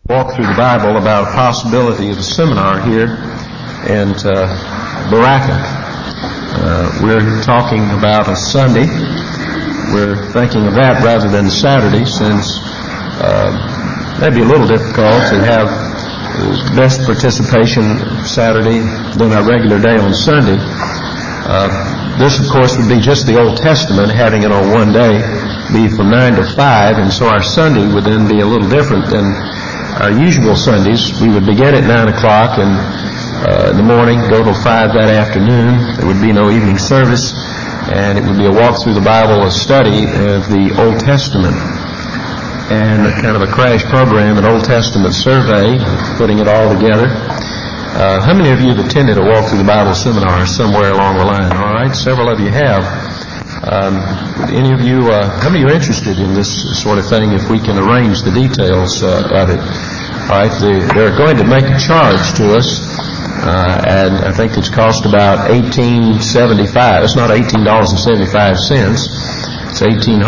Walk through the Bible about a possibility of a seminar here in Baraka. We're talking about a Sunday. We're thinking of that rather than Saturday, since that'd be a little difficult to have best participation Saturday than our regular day on Sunday. This, of course, would be just the Old Testament, having it on one day, be from 9 to 5, and so our Sunday would then be a little different than our usual Sundays. We would begin at 9 o'clock in the morning, go till 5 that afternoon. There would be no evening service, and it would be a walk through the Bible, a study of the Old Testament, and kind of a crash program, an Old Testament survey, putting it all together. How many of you have attended a walk through the Bible seminar somewhere along the line? All right, several of you have. Any of you, how many are interested in this sort of thing, if we can arrange the details of it? All right, they're going to make a charge to us, and I think it's cost about $18.75. It's not $18.75. It's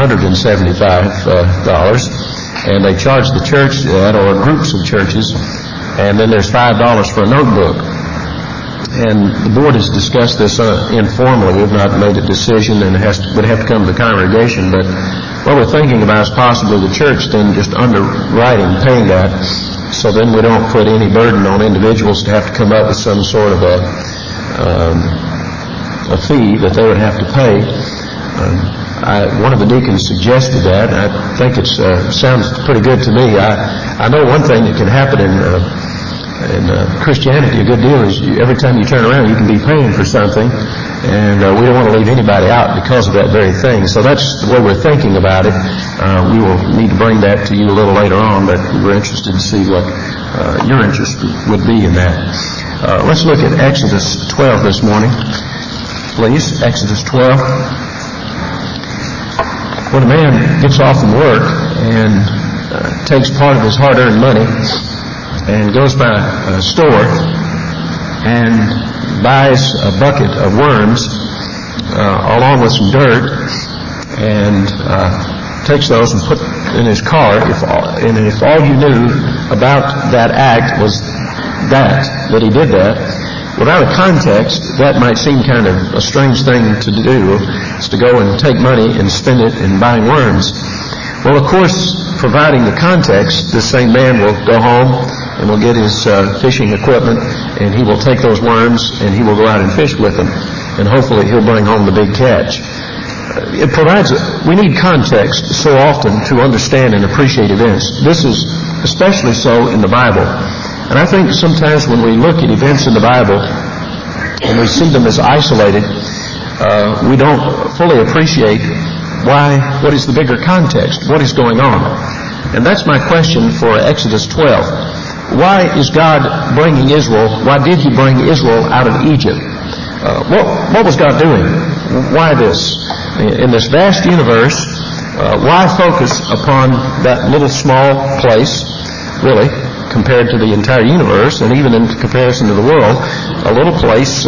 $1,875, and they charge the church that, or groups of churches, and then there's $5 for a notebook. And the board has discussed this informally. We've not made a decision, and it would have to come to the congregation. But what we're thinking about is possibly the church then just underwriting, paying that, so then we don't put any burden on individuals to have to come up with some sort of a fee that they would have to pay. One of the deacons suggested that. I think it sounds pretty good to me. I know one thing that can happen in Christianity, a good deal, is every time you turn around you can be paying for something, and we don't want to leave anybody out because of that very thing. So that's the way we're thinking about it. We will need to bring that to you a little later on, but we're interested to see what your interest would be in that. Let's look at Exodus 12 this morning, please. Exodus 12. When a man gets off from work and takes part of his hard-earned money and goes by a store and buys a bucket of worms along with some dirt, and takes those and put in his car, if all you knew about that act was that he did that, without a context, that might seem kind of a strange thing to do, is to go and take money and spend it in buying worms. Well, of course, providing the context, this same man will go home and will get his fishing equipment, and he will take those worms and he will go out and fish with them, and hopefully he'll bring home the big catch. We need context so often to understand and appreciate events. This is especially so in the Bible. And I think sometimes when we look at events in the Bible and we see them as isolated, we don't fully appreciate what is the bigger context, what is going on. And that's my question for Exodus 12. Why is God bringing Israel? Why did He bring Israel out of Egypt? What was God doing? Why this? In this vast universe, why focus upon that little small place, really, compared to the entire universe, and even in comparison to the world, a little place,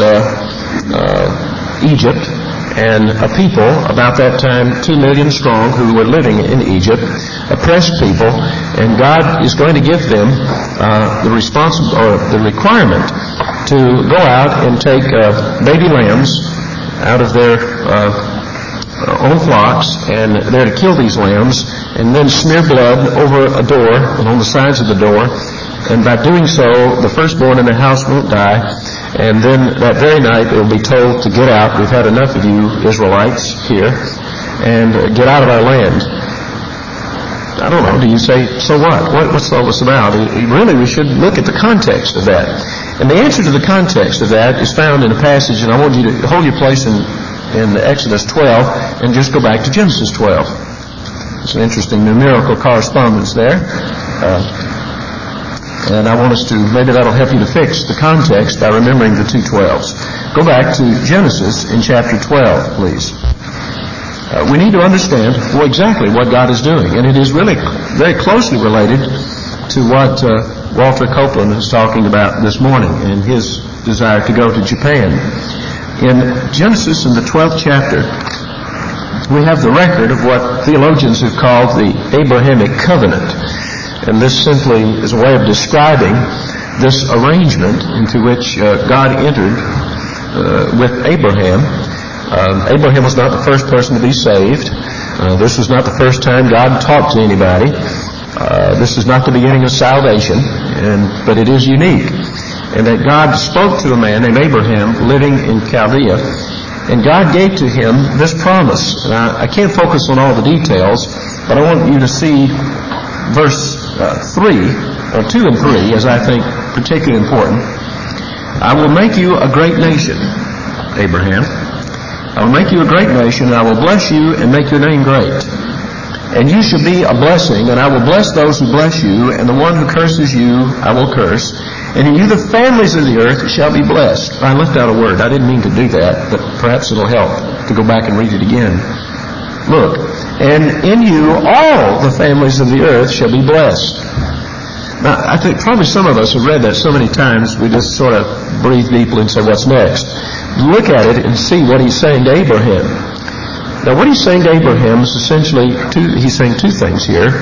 Egypt, and a people about that time 2 million strong who were living in Egypt, oppressed people, and God is going to give them the requirement to go out and take baby lambs out of their own flocks, and they're to kill these lambs and then smear blood over a door and on the sides of the door, and by doing so the firstborn in the house won't die, and then that very night they will be told to get out. We've had enough of you Israelites here, and get out of our land. I don't know, do you say, so what? What's all this about? Really, we should look at the context of that. And the answer to the context of that is found in a passage, and I want you to hold your place in Exodus 12 and just go back to Genesis 12. It's an interesting numerical correspondence there. And I want us to, maybe that'll help you to fix the context by remembering the two 12s. Go back to Genesis in chapter 12, please. We need to understand exactly what God is doing, and it is really very closely related to what Walter Copeland is talking about this morning and his desire to go to Japan. In Genesis, in the 12th chapter, we have the record of what theologians have called the Abrahamic covenant. And this simply is a way of describing this arrangement into which God entered with Abraham. Abraham was not the first person to be saved. This was not the first time God talked to anybody. This is not the beginning of salvation, but it is unique. And that God spoke to a man named Abraham living in Chaldea, and God gave to him this promise. And I can't focus on all the details, but I want you to see verse 2 and 3, as I think particularly important. I will make you a great nation, Abraham. I will make you a great nation, and I will bless you and make your name great. And you shall be a blessing, and I will bless those who bless you, and the one who curses you I will curse. And in you the families of the earth shall be blessed. I left out a word. I didn't mean to do that, but perhaps it'll help to go back and read it again. Look, and in you all the families of the earth shall be blessed. Now, I think probably some of us have read that so many times we just sort of breathe deeply and say, what's next? Look at it and see what he's saying to Abraham. Now, what he's saying to Abraham is essentially he's saying two things here.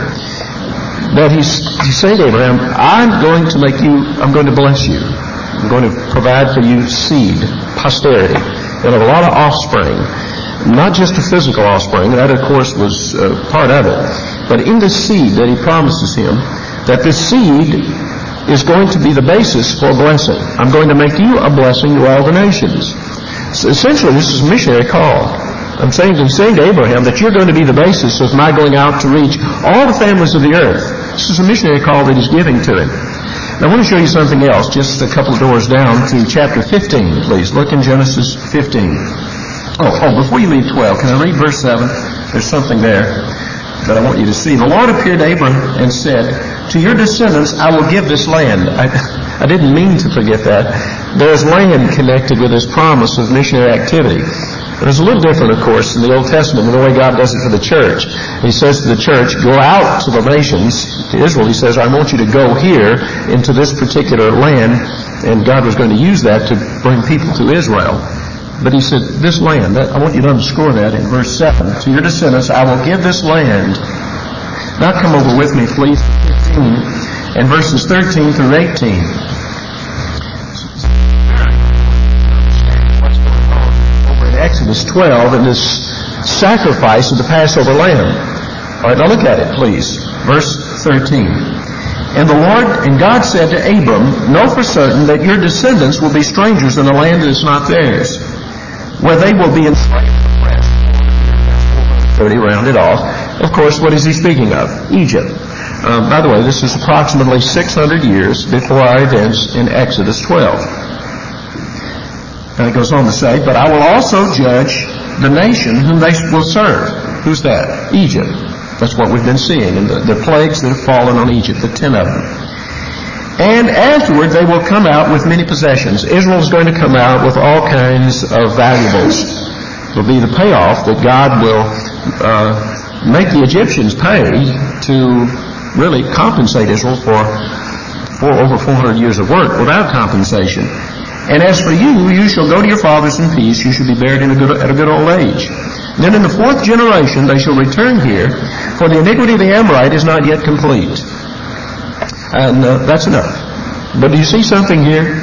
That he's saying to Abraham, I'm going to bless you. I'm going to provide for you seed, posterity. You'll have a lot of offspring. Not just a physical offspring, that of course was part of it. But in the seed that he promises him, that this seed is going to be the basis for a blessing. I'm going to make you a blessing to all the nations. So essentially, this is a missionary call. I'm saying to Abraham that you're going to be the basis of my going out to reach all the families of the earth. This is a missionary call that he's giving to him. Now, I want to show you something else, just a couple of doors down to chapter 15, please. Look in Genesis 15. Before you leave 12, can I read verse 7? There's something there that I want you to see. The Lord appeared to Abram and said, to your descendants I will give this land. I didn't mean to forget that. There's land connected with this promise of missionary activity. But it's a little different, of course, in the Old Testament, in the way God does it for the church. He says to the church, go out to the nations. To Israel, he says, I want you to go here into this particular land. And God was going to use that to bring people to Israel. But he said, this land, I want you to underscore that in verse 7. To your descendants, I will give this land. Now come over with me, please, to 15 and verses 13 through 18. Over in Exodus 12, in this sacrifice of the Passover lamb. All right, now look at it, please. Verse 13. And God said to Abram, know for certain that your descendants will be strangers in a land that is not theirs, where they will be enslaved and oppressed. 30 rounded off. Of course, what is he speaking of? Egypt. By the way, this is approximately 600 years before our events in Exodus 12. And it goes on to say, but I will also judge the nation whom they will serve. Who's that? Egypt. That's what we've been seeing, and the plagues that have fallen on Egypt, the 10 of them. And afterward they will come out with many possessions. Israel is going to come out with all kinds of valuables. It will be the payoff that God will make the Egyptians pay to really compensate Israel for over 400 years of work without compensation. And as for you, you shall go to your fathers in peace. You shall be buried at a good old age. Then in the 4th generation they shall return here, for the iniquity of the Amorite is not yet complete. And that's enough. But do you see something here?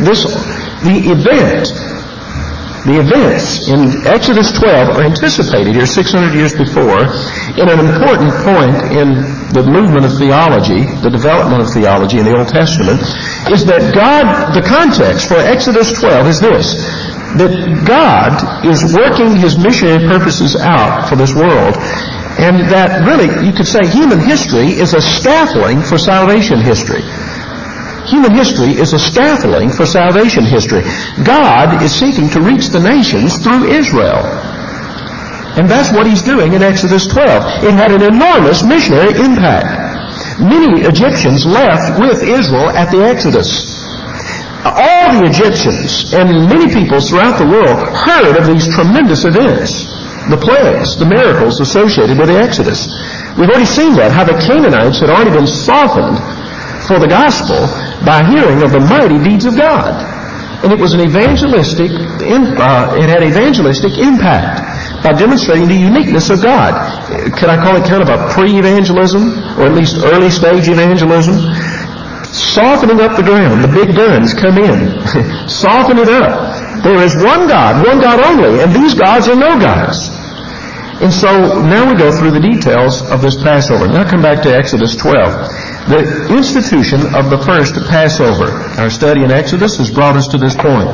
The events in Exodus 12 are anticipated here 600 years before in an important point in the movement of theology, the development of theology in the Old Testament, is that the context for Exodus 12 is this, that God is working his missionary purposes out for this world, and that really, you could say, human history is a scaffolding for salvation history. Human history is a scaffolding for salvation history. God is seeking to reach the nations through Israel. And that's what he's doing in Exodus 12. It had an enormous missionary impact. Many Egyptians left with Israel at the Exodus. All the Egyptians and many peoples throughout the world heard of these tremendous events. The plagues, the miracles associated with the Exodus. We've already seen that, how the Canaanites had already been softened for the gospel by hearing of the mighty deeds of God. And it was an evangelistic, it had evangelistic impact by demonstrating the uniqueness of God. Could I call it kind of a pre-evangelism? or at least early stage evangelism, softening up the ground. The big guns come in. Soften it up. There is one God only, and these gods are no gods. And so now we go through the details of this Passover. Now come back to Exodus 12. The institution of the first Passover. Our study in Exodus has brought us to this point.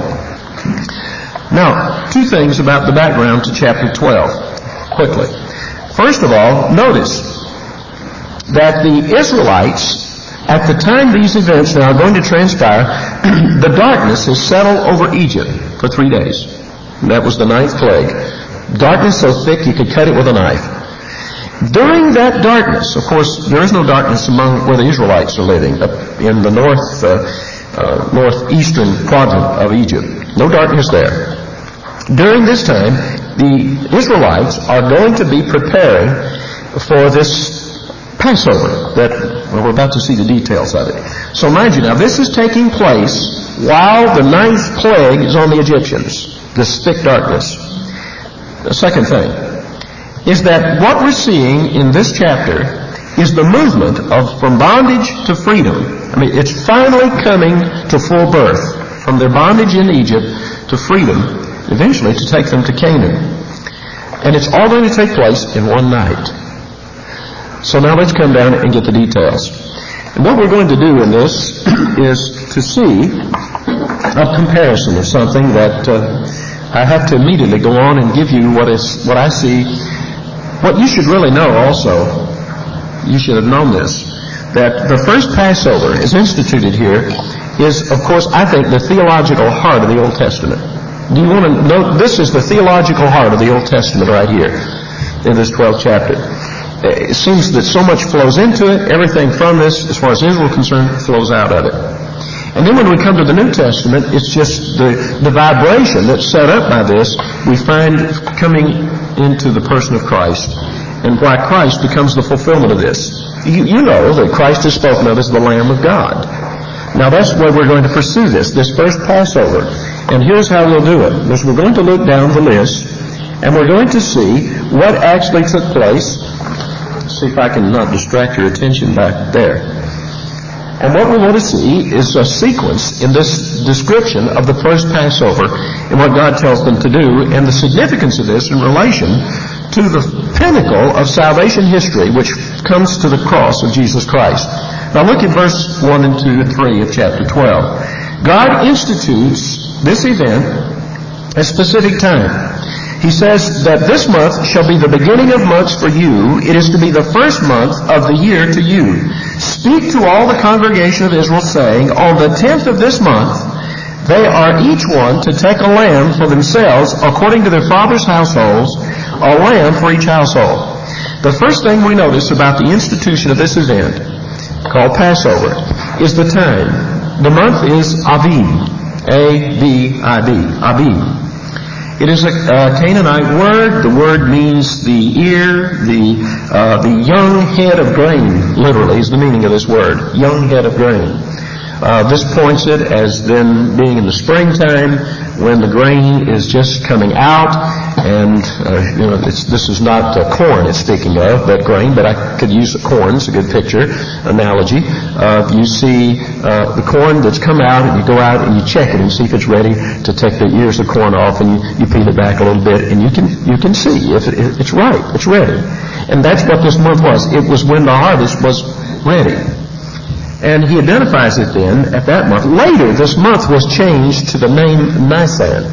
Now, two things about the background to chapter 12, quickly. First of all, notice that the Israelites, at the time these events now are going to transpire, the darkness has settled over Egypt for 3 days. That was the 9th plague. Darkness so thick you could cut it with a knife. During that darkness, of course, there is no darkness among where the Israelites are living, up in the northeastern quadrant of Egypt. No darkness there. During this time, the Israelites are going to be preparing for this Passover that we're about to see the details of it. So mind you, now this is taking place while the 9th plague is on the Egyptians, this thick darkness. The second thing is that what we're seeing in this chapter is the movement from bondage to freedom. I mean, it's finally coming to full birth from their bondage in Egypt to freedom, eventually to take them to Canaan. And it's all going to take place in one night. So now let's come down and get the details. And what we're going to do in this is to see a comparison of something that I have to immediately go on and give you what I see. What you should really know also, you should have known this, that the first Passover is instituted here is, of course, I think, the theological heart of the Old Testament. Do you want to know? This is the theological heart of the Old Testament right here in this 12th chapter. It seems that so much flows into it. Everything from this, as far as Israel is concerned, flows out of it. And then when we come to the New Testament, it's just the vibration that's set up by this we find coming into the person of Christ, and why Christ becomes the fulfillment of this. You know that Christ is spoken of as the Lamb of God. Now that's where we're going to pursue this first Passover. And here's how we'll do it. We're going to look down the list, and we're going to see what actually took place. Let's see if I can not distract your attention back there. And what we want to see is a sequence in this description of the first Passover and what God tells them to do, and the significance of this in relation to the pinnacle of salvation history, which comes to the cross of Jesus Christ. Now look at verse 1 and 2 and 3 of chapter 12. God institutes this event at a specific time. He says that this month shall be the beginning of months for you. It is to be the first month of the year to you. Speak to all the congregation of Israel, saying, on the 10th of this month, they are each one to take a lamb for themselves, according to their father's households, a lamb for each household. The first thing we notice about the institution of this event, called Passover, is the time. The month is Abib. A-B-I-B. Abib. It is a Canaanite word. The word means the ear, the young head of grain, literally, is the meaning of this word. Young head of grain. This points it as then being in the springtime when the grain is just coming out, and this is not corn it's speaking of, that grain, but I could use corn. It's a good picture analogy. You see the corn that's come out, and you go out and you check it and see if it's ready to take the ears of corn off, and you peel it back a little bit, and you can see if it's ripe, it's ready. And that's what this month was. It was when the harvest was ready. And he identifies it then at that month. Later, this month was changed to the name Nisan.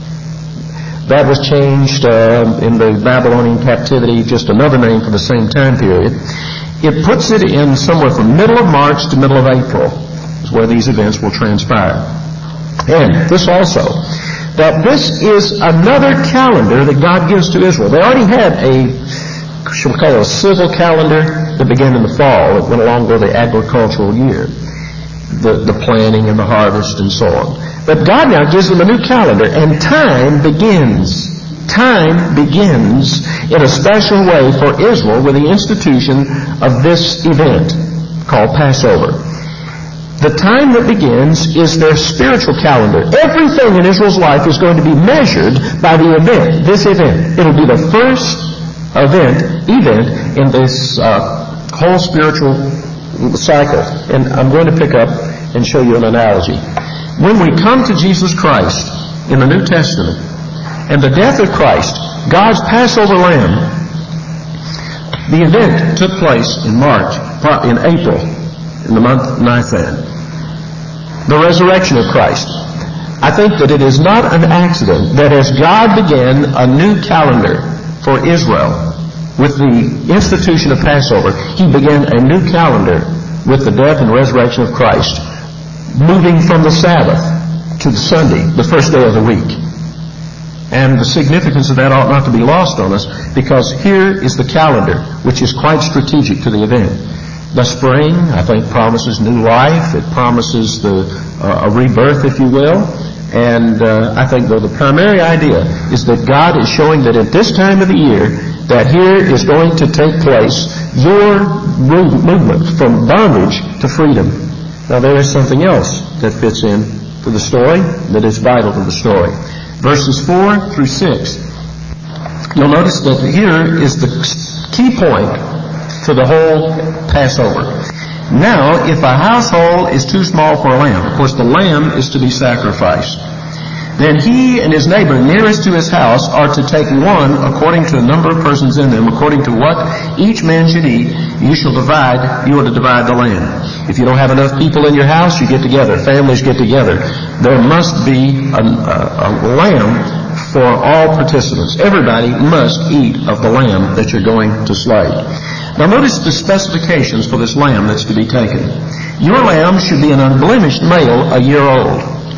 That was changed in the Babylonian captivity, just another name for the same time period. It puts it in somewhere from middle of March to middle of April, is where these events will transpire. And this also, that this is another calendar that God gives to Israel. They already had shall we call it a civil calendar that began in the fall. It went along with the agricultural year, the planting and the harvest and so on. But God now gives them a new calendar, and time begins. Time begins in a special way for Israel with the institution of this event called Passover. The time that begins is their spiritual calendar. Everything in Israel's life is going to be measured by the event, this event. It'll be the first event in this whole spiritual cycle. And I'm going to pick up and show you an analogy. When we come to Jesus Christ in the New Testament and the death of Christ, God's Passover lamb, the event took place in April, in the month Nisan. The resurrection of Christ. I think that it is not an accident that as God began a new calendar for Israel with the institution of Passover, He began a new calendar with the death and resurrection of Christ, moving from the Sabbath to the Sunday, the first day of the week. And the significance of that ought not to be lost on us, because here is the calendar, which is quite strategic to the event. The spring, I think, promises new life. It promises a rebirth, if you will. And I think, though, the primary idea is that God is showing that at this time of the year, that here is going to take place your movement from bondage to freedom. Now, there is something else that fits in to the story that is vital to the story. Verses 4 through 6. You'll notice that here is the key point to the whole Passover. Now, if a household is too small for a lamb, of course the lamb is to be sacrificed, then he and his neighbor nearest to his house are to take one according to the number of persons in them, according to what each man should eat. You are to divide the land. If you don't have enough people in your house, you get together. Families get together. There must be a lamb for all participants. Everybody must eat of the lamb that you're going to slay. Now notice the specifications for this lamb that's to be taken. Your lamb should be an unblemished male, a year old.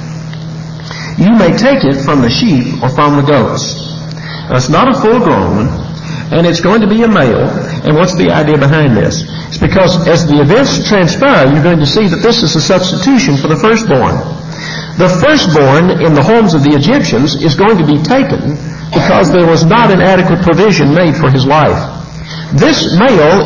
You may take it from the sheep or from the goats. Now, it's not a full-grown one, and it's going to be a male. And what's the idea behind this? It's because as the events transpire, you're going to see that this is a substitution for the firstborn. The firstborn in the homes of the Egyptians is going to be taken because there was not an adequate provision made for his life. This male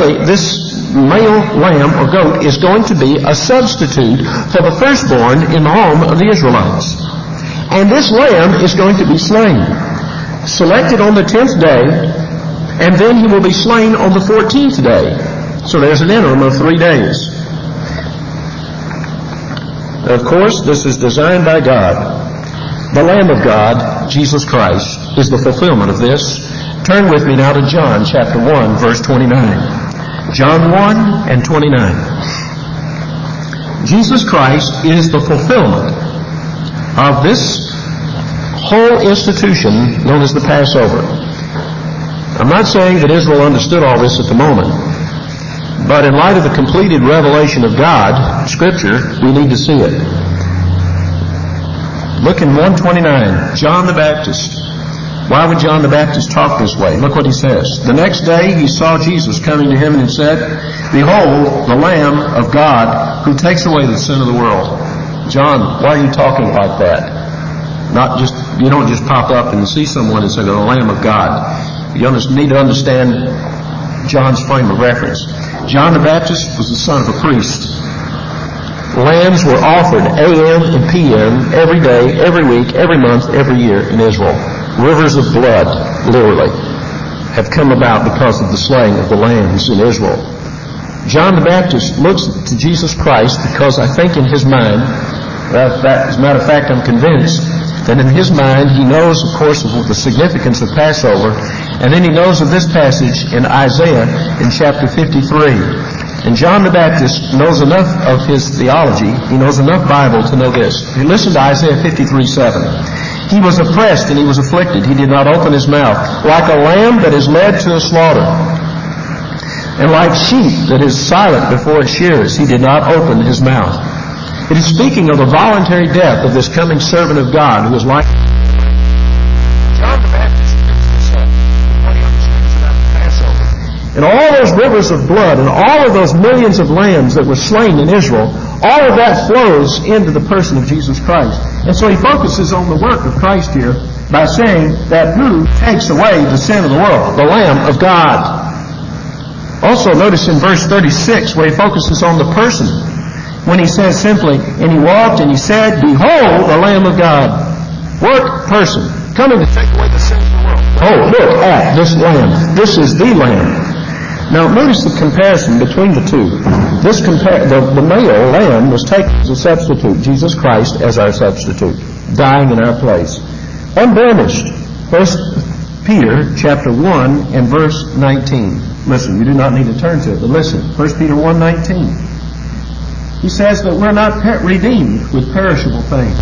lamb or goat is going to be a substitute for the firstborn in the home of the Israelites. And this lamb is going to be slain, selected on the 10th day, and then he will be slain on the 14th day. So there's an interim of 3 days. Now, of course, this is designed by God. The Lamb of God, Jesus Christ, is the fulfillment of this. Turn with me now to John chapter 1, verse 29. John 1 and 29. Jesus Christ is the fulfillment of this whole institution known as the Passover. I'm not saying that Israel understood all this at the moment, but in light of the completed revelation of God, Scripture, we need to see it. Look in 129, John the Baptist. Why would John the Baptist talk this way? Look what he says. The next day he saw Jesus coming to him and said, "Behold, the Lamb of God who takes away the sin of the world." John, why are you talking like that? You don't just pop up and see someone and say, "The Lamb of God." You need to understand John's frame of reference. John the Baptist was the son of a priest. Lambs were offered a.m. and p.m. every day, every week, every month, every year in Israel. Rivers of blood, literally, have come about because of the slaying of the lambs in Israel. John the Baptist looks to Jesus Christ because I think in his mind, as a matter of fact, I'm convinced that in his mind he knows, of course, of the significance of Passover, and then he knows of this passage in Isaiah in chapter 53. And John the Baptist knows enough of his theology, he knows enough Bible to know this. Listen to Isaiah 53:7. He was oppressed and he was afflicted. He did not open his mouth. Like a lamb that is led to a slaughter, and like sheep that is silent before its shearers, he did not open his mouth. It is speaking of the voluntary death of this coming servant of God who is like John the Baptist gives this up what he understands about the Passover. And all those rivers of blood and all of those millions of lambs that were slain in Israel, all of that flows into the person of Jesus Christ. And so he focuses on the work of Christ here by saying that who takes away the sin of the world? The Lamb of God. Also notice in verse 36 where he focuses on the person, when he says simply, "And he walked and he said, Behold the Lamb of God." What person? Coming to take away the sin of the world. Oh, look at this Lamb. This is the Lamb. Now, notice the comparison between the two. The male lamb was taken as a substitute, Jesus Christ as our substitute, dying in our place. Unblemished. 1 Peter chapter 1 and verse 19. Listen, you do not need to turn to it, but listen. 1 Peter 1:19. He says that we're not redeemed with perishable things.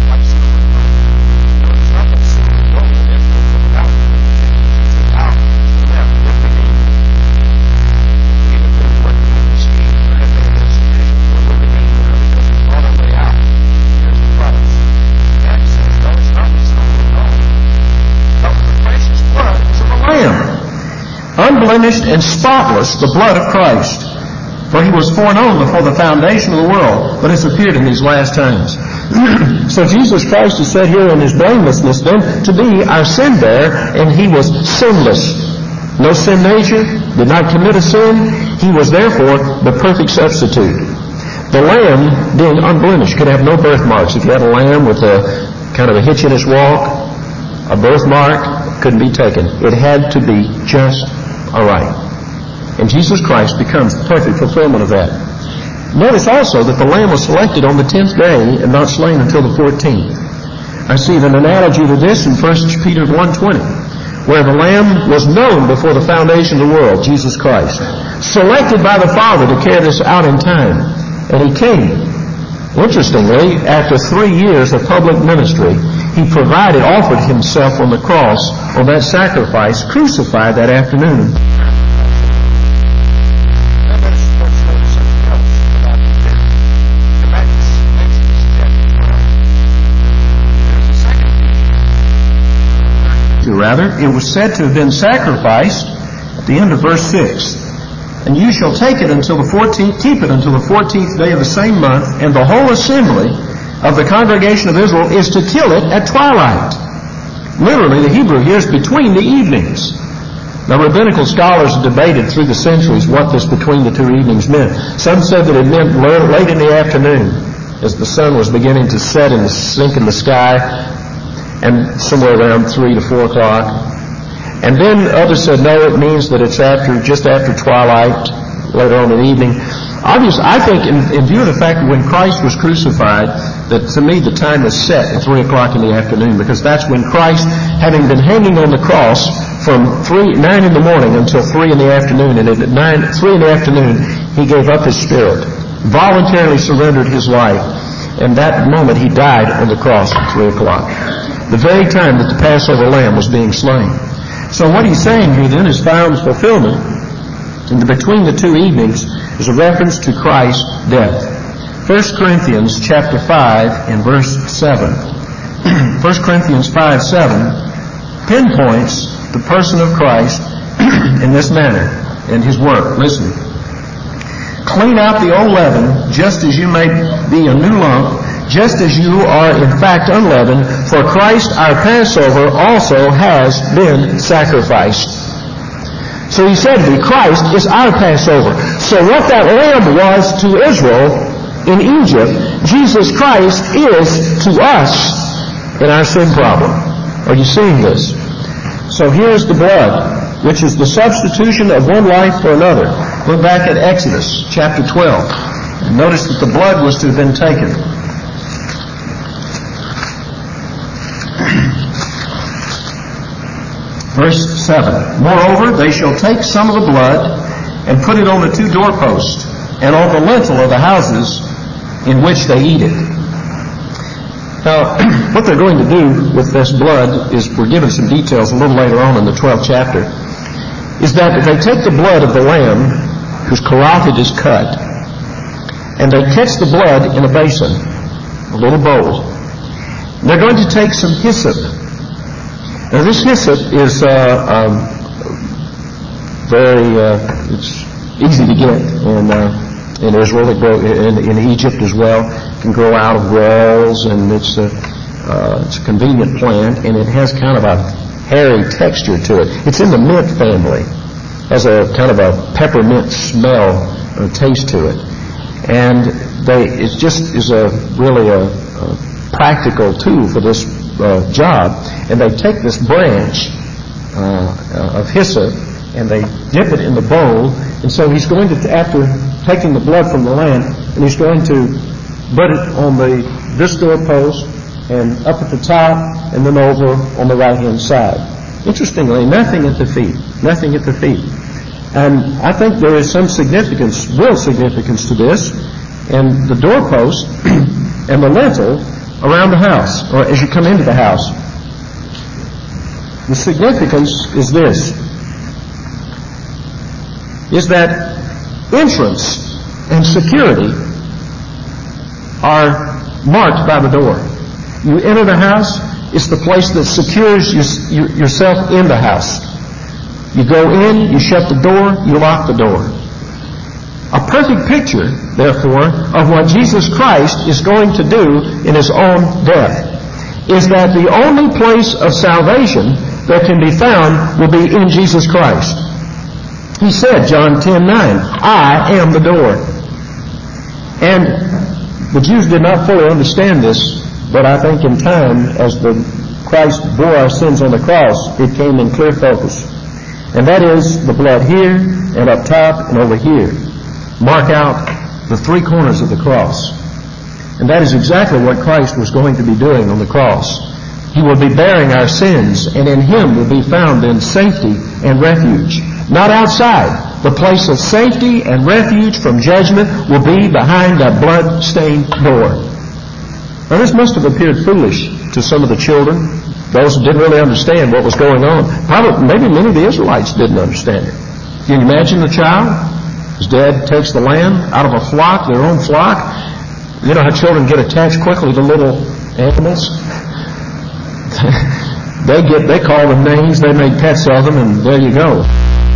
Unblemished and spotless, the blood of Christ. For he was foreknown before the foundation of the world, but has appeared in these last times. So Jesus Christ is said here in his blamelessness then to be our sin bearer, and he was sinless. No sin nature, did not commit a sin. He was therefore the perfect substitute. The lamb, being unblemished, could have no birthmarks. If you had a lamb with a kind of a hitch in its walk, a birthmark couldn't be taken. It had to be just all right. And Jesus Christ becomes the perfect fulfillment of that. Notice also that the lamb was selected on the 10th day and not slain until the 14th. I see an analogy to this in 1 Peter 1:20, where the lamb was known before the foundation of the world, Jesus Christ, selected by the Father to carry this out in time. And he came. Interestingly, after 3 years of public ministry, he offered himself on the cross, on that sacrifice, crucified that afternoon. Rather, it was said to have been sacrificed at the end of verse 6. And you shall take it until the 14th, keep it until the 14th day of the same month, and the whole assembly of the congregation of Israel is to kill it at twilight. Literally, the Hebrew here is between the evenings. Now, rabbinical scholars have debated through the centuries what this between the two evenings meant. Some said that it meant late in the afternoon, as the sun was beginning to set and sink in the sky, and somewhere around 3 to 4 o'clock. And then others said, no, it means that it's just after twilight, later on in the evening. Obviously, I think in view of the fact that when Christ was crucified, that to me the time is set at 3 o'clock in the afternoon, because that's when Christ, having been hanging on the cross from 9 in the morning until 3 in the afternoon, and at 3 in the afternoon, he gave up his spirit, voluntarily surrendered his life, and that moment he died on the cross at 3 o'clock. The very time that the Passover lamb was being slain. So what he's saying here then is found fulfillment in between the two evenings is a reference to Christ's death. 1 Corinthians chapter 5 and verse 7. 1 Corinthians 5:7 pinpoints the person of Christ in this manner, in his work. Listen. Clean out the old leaven, just as you may be a new lump, just as you are in fact unleavened, for Christ our Passover also has been sacrificed. So he said to me, Christ is our Passover. So what that lamb was to Israel in Egypt, Jesus Christ is to us in our sin problem. Are you seeing this? So here's the blood, which is the substitution of one life for another. Look back at Exodus chapter 12. And notice that the blood was to have been taken. Verse 7. Moreover, they shall take some of the blood and put it on the 2 doorposts and on the lintel of the houses in which they eat it. Now, what they're going to do with this blood is, we're given some details a little later on in the 12th chapter, is that they take the blood of the lamb whose carotid is cut, and they catch the blood in a basin, a little bowl. And they're going to take some hyssop. Now, this hyssop is it's easy to get in Israel. It grow in Egypt as well. It can grow out of walls, and it's a convenient plant, and it has kind of a hairy texture to it. It's in the mint family. It has a kind of a peppermint smell or taste to it, and it just is really a practical tool for this job. And they take this branch of hyssop and they dip it in the bowl. And so he's going to, after taking the blood from the lamb, and he's going to put it on this doorpost and up at the top and then over on the right-hand side. Interestingly, nothing at the feet. Nothing at the feet. And I think there is some significance, real significance to this, and the doorpost and the lintel around the house, or as you come into the house. The significance is this, is that entrance and security are marked by the door. You enter the house, it's the place that secures yourself in the house. You go in, you shut the door, you lock the door. A perfect picture, therefore, of what Jesus Christ is going to do in His own death is that the only place of salvation that can be found will be in Jesus Christ. He said, John 10:9, I am the door. And the Jews did not fully understand this, but I think in time, as Christ bore our sins on the cross, it came in clear focus. And that is the blood here and up top and over here. Mark out the three corners of the cross. And that is exactly what Christ was going to be doing on the cross. He will be bearing our sins, and in Him will be found in safety and refuge. Not outside. The place of safety and refuge from judgment will be behind that blood-stained door. Now this must have appeared foolish to some of the children, those who didn't really understand what was going on. Probably, maybe many of the Israelites didn't understand it. Can you imagine the child? His dad takes the lamb out of a flock, their own flock. You know how children get attached quickly to little animals? They call them names, they make pets of them, and there you go.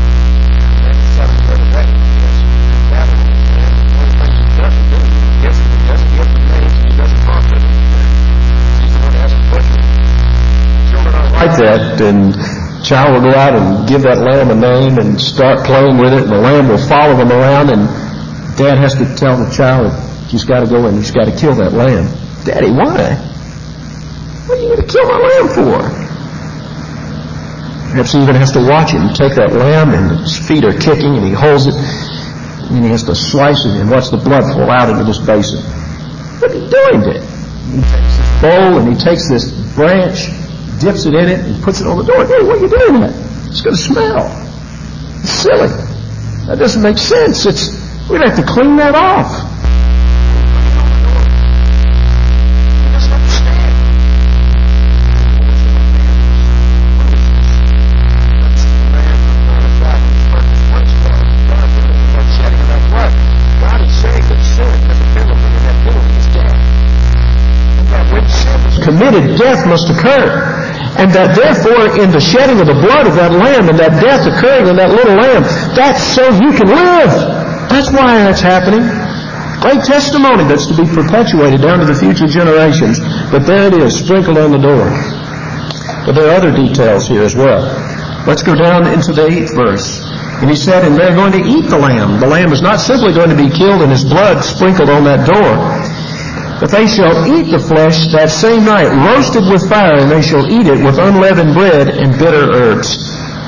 Like that, and child will go out and give that lamb a name and start playing with it, and the lamb will follow them around, and Dad has to tell the child he's got to go and he's got to kill that lamb. Daddy, why? What are you going to kill my lamb for? Perhaps he even has to watch him take that lamb, and his feet are kicking, and he holds it, and he has to slice it and watch the blood flow out into this basin. What are you doing, Dad? He takes this bowl and he takes this branch, dips it in it, and puts it on the door. Hey, what are you doing with that? It's going to smell. It's silly. That doesn't make sense. We're going to have to clean that off. He doesn't understand. God is saying that sin has a penalty, and that penalty is death. And that when sin is committed, death must occur. And that therefore in the shedding of the blood of that lamb and that death occurring in that little lamb, that's so you can live. That's why that's happening. Great testimony that's to be perpetuated down to the future generations. But there it is, sprinkled on the door. But there are other details here as well. Let's go down into the 8th verse. And he said, and they're going to eat the lamb. The lamb is not simply going to be killed and his blood sprinkled on that door. But they shall eat the flesh that same night, roasted with fire, and they shall eat it with unleavened bread and bitter herbs.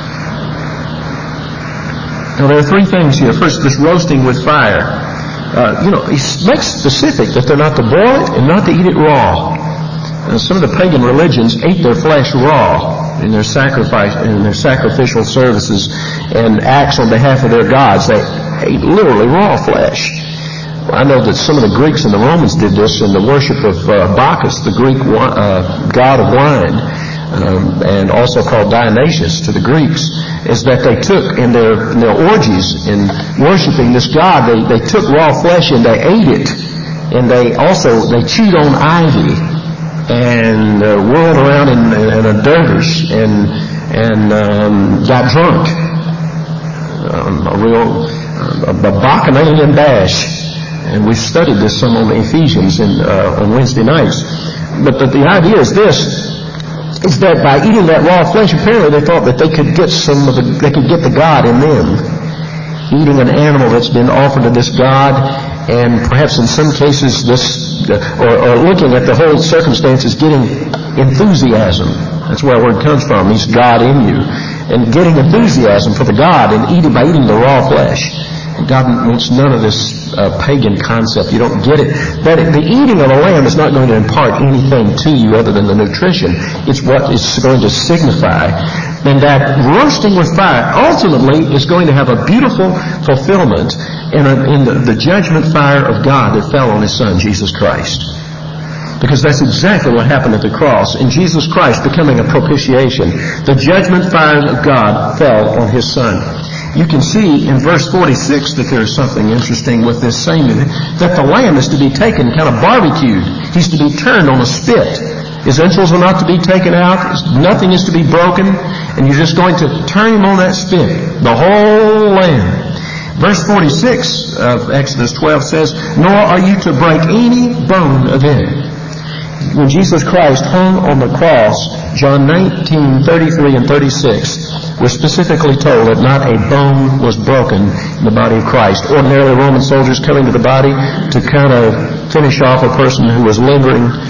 Now there are three things here. First, this roasting with fire. He makes specific that they're not to boil it and not to eat it raw. Some of the pagan religions ate their flesh raw in their sacrificial services and acts on behalf of their gods. They ate literally raw flesh. I know that some of the Greeks and the Romans did this in the worship of Bacchus, the Greek god of wine, and also called Dionysius to the Greeks, is that they took in their orgies in worshiping this god, they took raw flesh and they ate it, and they chewed on ivy and whirled around in a dervish and got drunk. A bacchanalian bash. And we've studied this some on Ephesians on Wednesday nights. But the idea is this, is that by eating that raw flesh, apparently they thought that they could get the God in them. Eating an animal that's been offered to this God, and perhaps in some cases or looking at the whole circumstances, getting enthusiasm. That's where that word comes from. He's God in you. and getting enthusiasm for the God and by eating the raw flesh. God wants none of this pagan concept. You don't get it. That the eating of a lamb is not going to impart anything to you other than the nutrition. It's what it's going to signify. And that roasting with fire ultimately is going to have a beautiful fulfillment in the judgment fire of God that fell on His Son, Jesus Christ. Because that's exactly what happened at the cross. In Jesus Christ becoming a propitiation, the judgment fire of God fell on His Son. You can see in verse 46 that there's something interesting with this same, that the lamb is to be taken kind of barbecued. He's to be turned on a spit. His entrails are not to be taken out. Nothing is to be broken. And you're just going to turn him on that spit. The whole lamb. Verse 46 of Exodus 12 says, "Nor are you to break any bone of it." When Jesus Christ hung on the cross, John 19:33 and 36, we're specifically told that not a bone was broken in the body of Christ. Ordinarily, Roman soldiers coming to the body to kind of finish off a person who was lingering